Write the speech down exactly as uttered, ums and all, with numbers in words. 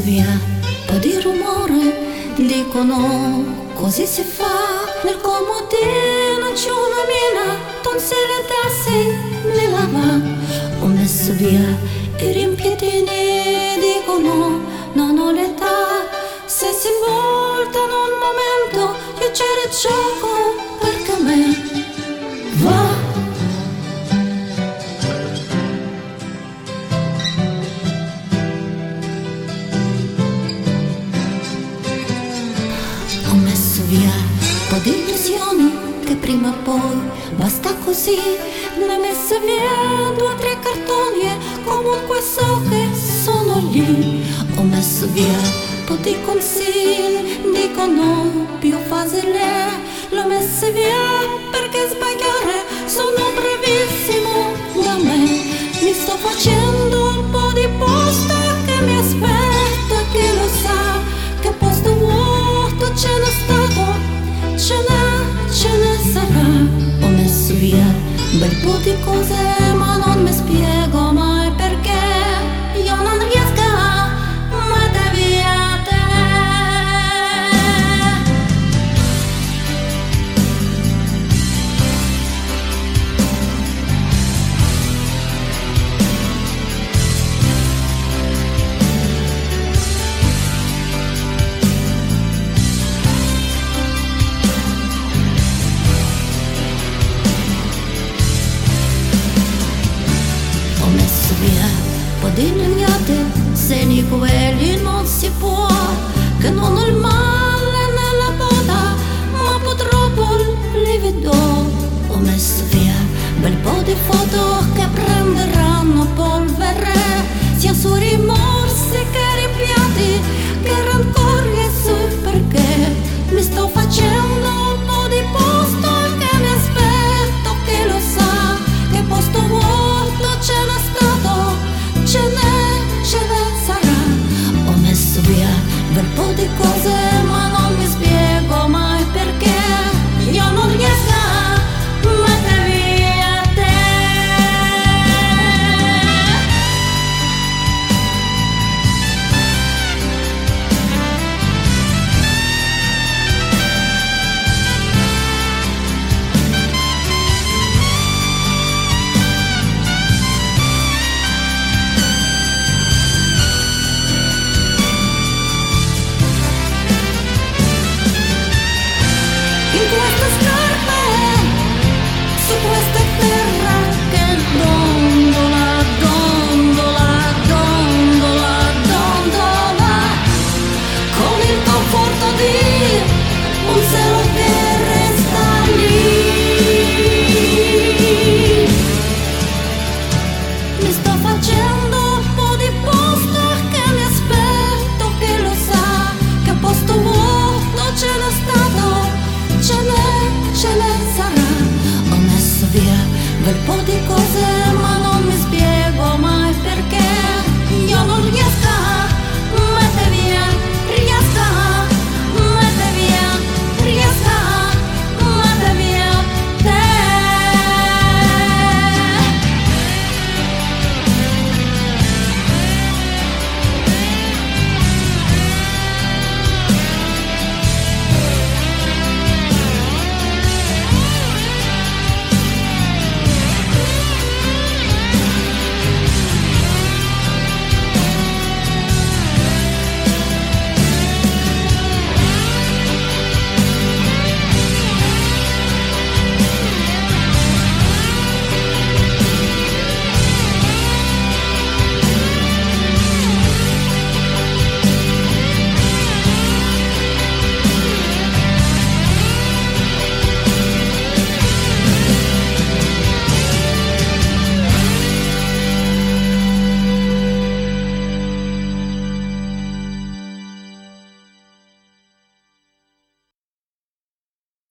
via un po' di rumore, dicono così si fa. Nel comodino c'è una mina, tolse le tasse, le lava. Ho messo via i riempietini, dicono non ho l'età. Se si voltano un momento, io c'ero gioco perché a me va. Ho messo via un po' di illusioni che prima o poi basta così. Ne ho messe via due o tre cartoni e comunque so che sono lì. Ho messo via un po' di consigli, dicono più facile. L'ho messe via perché sbagliare sono bravissimo da me. Mi sto facendo un po' di posto che mi aspetta, che lo sa che posto vuoto ce n'è stato, ce n'è, ce ne sarà. Ho messo via un bel po' di cose ma non mi spiego mai perché io non riesco a mettere via te. Ho messo via un po' di legnate, segni quelli non si può, che non ho il male nella coda, ma purtroppo li vedo. Ho messo via un bel po' di foto